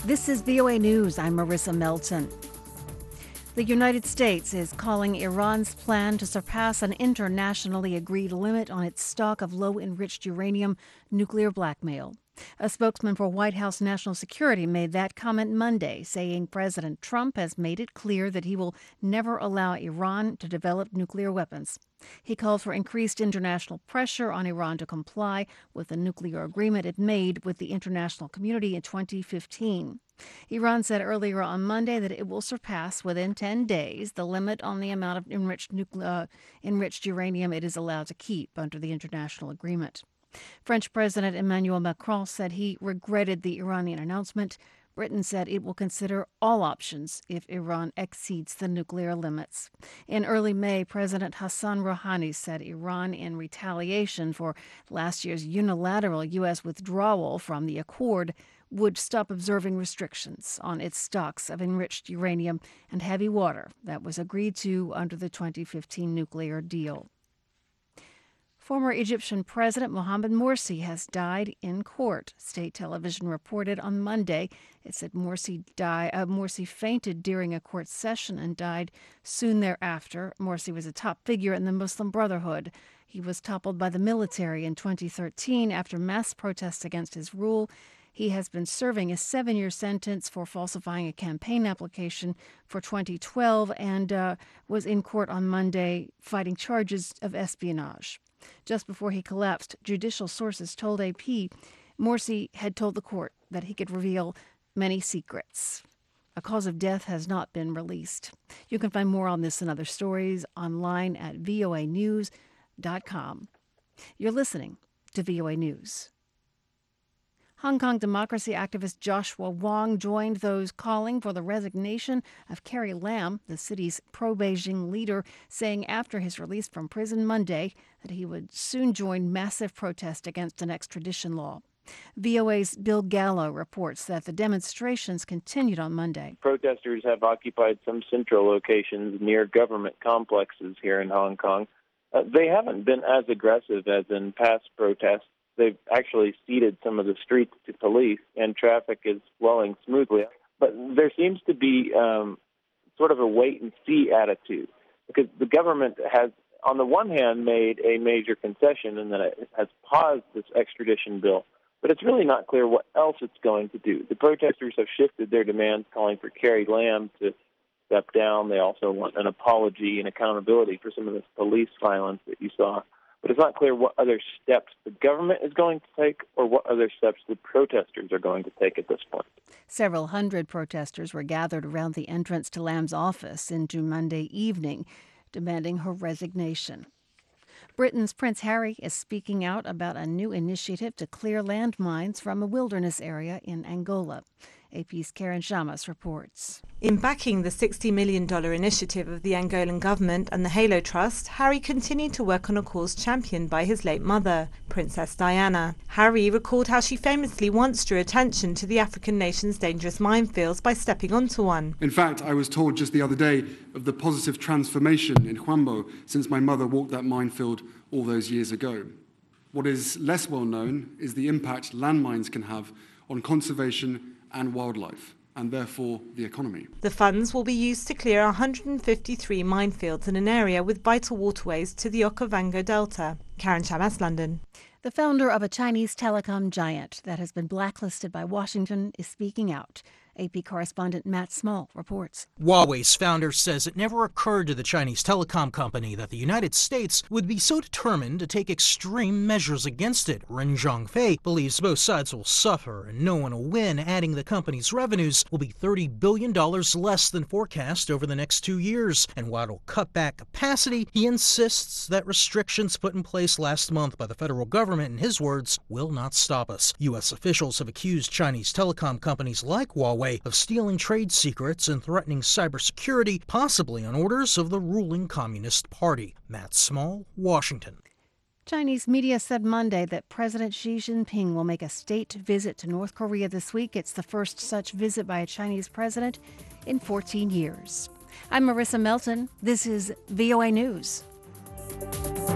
This is VOA News. I'm Marissa Melton. The United States is calling Iran's plan to surpass an internationally agreed limit on its stock of low-enriched uranium nuclear blackmail. A spokesman for White House National Security made that comment Monday, saying President Trump has made it clear that he will never allow Iran to develop nuclear weapons. He called for increased international pressure on Iran to comply with the nuclear agreement it made with the international community in 2015. Iran said earlier on Monday that it will surpass within 10 days the limit on the amount of enriched uranium it is allowed to keep under the international agreement. French President Emmanuel Macron said he regretted the Iranian announcement. Britain said it will consider all options if Iran exceeds the nuclear limits. In early May, President Hassan Rouhani said Iran, in retaliation for last year's unilateral U.S. withdrawal from the accord, would stop observing restrictions on its stocks of enriched uranium and heavy water that was agreed to under the 2015 nuclear deal. Former Egyptian President Mohamed Morsi has died in court. State television reported on Monday. It said Morsi fainted during a court session and died soon thereafter. Morsi was a top figure in the Muslim Brotherhood. He was toppled by the military in 2013 after mass protests against his rule. He has been serving a 7-year sentence for falsifying a campaign application for 2012 and was in court on Monday fighting charges of espionage. Just before he collapsed, judicial sources told AP Morsi had told the court that he could reveal many secrets. A cause of death has not been released. You can find more on this and other stories online at voanews.com. You're listening to VOA News. Hong Kong democracy activist Joshua Wong joined those calling for the resignation of Carrie Lam, the city's pro-Beijing leader, saying after his release from prison Monday that he would soon join massive protest against an extradition law. VOA's Bill Gallo reports that the demonstrations continued on Monday. Protesters have occupied some central locations near government complexes here in Hong Kong. They haven't been as aggressive as in past protests. They've actually ceded some of the streets to police, and traffic is flowing smoothly. But there seems to be sort of a wait-and-see attitude, because the government has, on the one hand, made a major concession in that it has paused this extradition bill, but it's really not clear what else it's going to do. The protesters have shifted their demands, calling for Carrie Lam to step down. They also want an apology and accountability for some of this police violence that you saw. But it's not clear what other steps the government is going to take or what other steps the protesters are going to take at this point. Several hundred protesters were gathered around the entrance to Lam's office into Monday evening, demanding her resignation. Britain's Prince Harry is speaking out about a new initiative to clear landmines from a wilderness area in Angola. AP's Karen Shamas reports. In backing the $60 million initiative of the Angolan government and the Halo Trust, Harry continued to work on a cause championed by his late mother, Princess Diana. Harry recalled how she famously once drew attention to the African nation's dangerous minefields by stepping onto one. In fact, I was told just the other day of the positive transformation in Huambo since my mother walked that minefield all those years ago. What is less well known is the impact landmines can have on conservation and wildlife, and therefore the economy. The funds will be used to clear 153 minefields in an area with vital waterways to the Okavango Delta. Karen Shamas, London. The founder of a Chinese telecom giant that has been blacklisted by Washington is speaking out. AP correspondent Matt Small reports. Huawei's founder says it never occurred to the Chinese telecom company that the United States would be so determined to take extreme measures against it. Ren Zhongfei believes both sides will suffer and no one will win, adding the company's revenues will be $30 billion less than forecast over the next 2 years. And while it'll cut back capacity, he insists that restrictions put in place last month by the federal government, in his words, will not stop us. U.S. officials have accused Chinese telecom companies like Huawei of stealing trade secrets and threatening cybersecurity, possibly on orders of the ruling Communist Party. Matt Small, Washington. Chinese media said Monday that President Xi Jinping will make a state visit to North Korea this week. It's the first such visit by a Chinese president in 14 years. I'm Marissa Melton. This is VOA News.